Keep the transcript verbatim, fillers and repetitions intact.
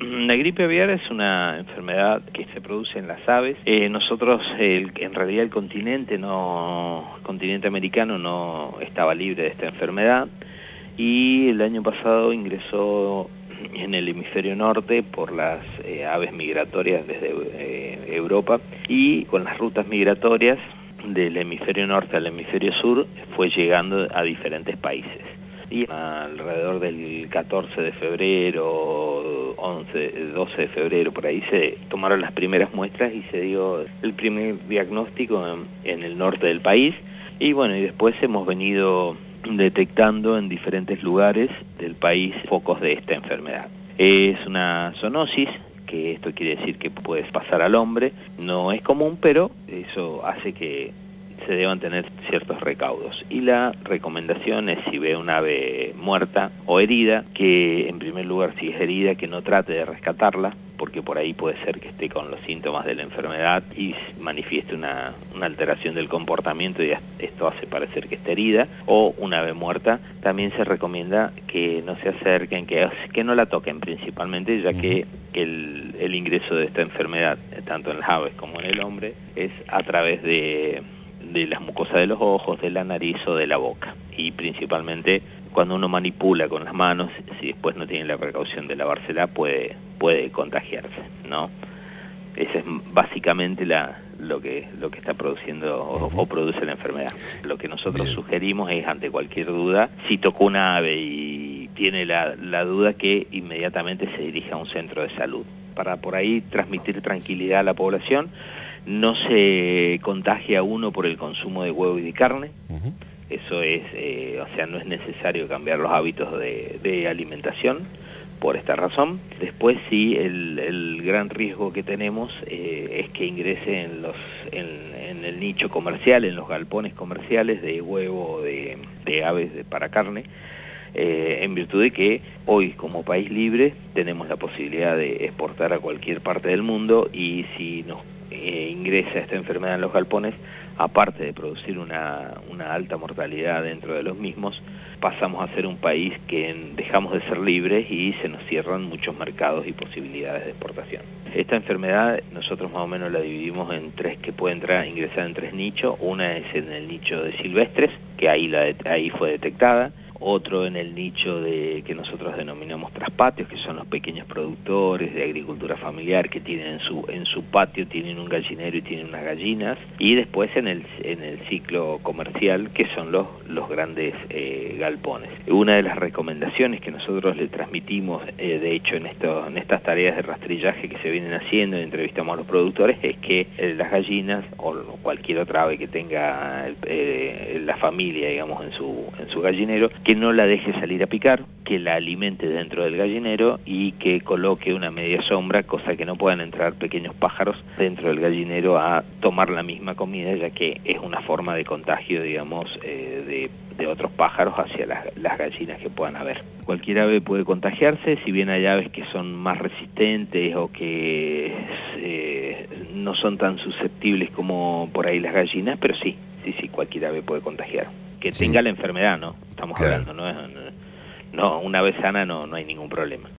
La gripe aviar es una enfermedad que se produce en las aves. Eh, nosotros, el, en realidad el continente, no, el continente americano no estaba libre de esta enfermedad y el año pasado ingresó en el hemisferio norte por las eh, aves migratorias desde eh, Europa, y con las rutas migratorias del hemisferio norte al hemisferio sur fue llegando a diferentes países. Y alrededor del catorce de febrero, once, doce de febrero, por ahí se tomaron las primeras muestras y se dio el primer diagnóstico en, en el norte del país. Y bueno, y después hemos venido detectando en diferentes lugares del país focos de esta enfermedad. Es una zoonosis, que esto quiere decir que puede pasar al hombre. No es común, pero eso hace que se deban tener ciertos recaudos. Y la recomendación es, si ve un ave muerta o herida, que en primer lugar, si es herida, que no trate de rescatarla, porque por ahí puede ser que esté con los síntomas de la enfermedad y manifieste una, una alteración del comportamiento y esto hace parecer que está herida. O una ave muerta, también se recomienda que no se acerquen, que, que no la toquen principalmente, ya que el, el ingreso de esta enfermedad, tanto en las aves como en el hombre, es a través de de las mucosas de los ojos, de la nariz o de la boca. Y principalmente cuando uno manipula con las manos, si después no tiene la precaución de lavársela, puede, puede contagiarse, ¿no? Ese es básicamente la, lo, que, lo que está produciendo o, o produce la enfermedad. Lo que nosotros Bien. sugerimos es, ante cualquier duda, si tocó una ave y tiene la, la duda, que inmediatamente se dirija a un centro de salud, para por ahí transmitir tranquilidad a la población. No se contagia uno por el consumo de huevo y de carne. Uh-huh. Eso es, eh, o sea, no es necesario cambiar los hábitos de, de alimentación por esta razón. Después sí, el, el gran riesgo que tenemos eh, es que ingrese en, los, en, en el nicho comercial, en los galpones comerciales de huevo de, de aves de, para carne, eh, en virtud de que hoy, como país libre, tenemos la posibilidad de exportar a cualquier parte del mundo, y si nos Eh, ingresa esta enfermedad en los galpones, aparte de producir una, una alta mortalidad dentro de los mismos, pasamos a ser un país que en, dejamos de ser libres y se nos cierran muchos mercados y posibilidades de exportación. Esta enfermedad nosotros más o menos la dividimos en tres, que puede entrar, ingresar en tres nichos. Una es en el nicho de silvestres, que ahí, la, ahí fue detectada. Otro en el nicho de que nosotros denominamos traspatios, que son los pequeños productores de agricultura familiar que tienen en su, en su patio, tienen un gallinero y tienen unas gallinas. Y después en el, en el ciclo comercial, que son los, los grandes eh, galpones. Una de las recomendaciones que nosotros le transmitimos, eh, de hecho en, esto, en estas tareas de rastrillaje que se vienen haciendo, entrevistamos a los productores, es que eh, las gallinas o cualquier otra ave que tenga eh, la familia, digamos, en su, en su gallinero, que no la deje salir a picar, que la alimente dentro del gallinero y que coloque una media sombra, cosa que no puedan entrar pequeños pájaros dentro del gallinero a tomar la misma comida, ya que es una forma de contagio, digamos, eh, de, de otros pájaros hacia las, las gallinas que puedan haber. Cualquier ave puede contagiarse, si bien hay aves que son más resistentes o que eh, no son tan susceptibles como por ahí las gallinas, pero sí, sí, sí, cualquier ave puede contagiar. Que sí. tenga la enfermedad, ¿no? Estamos claro. hablando, ¿no? No, una ave sana no, no hay ningún problema.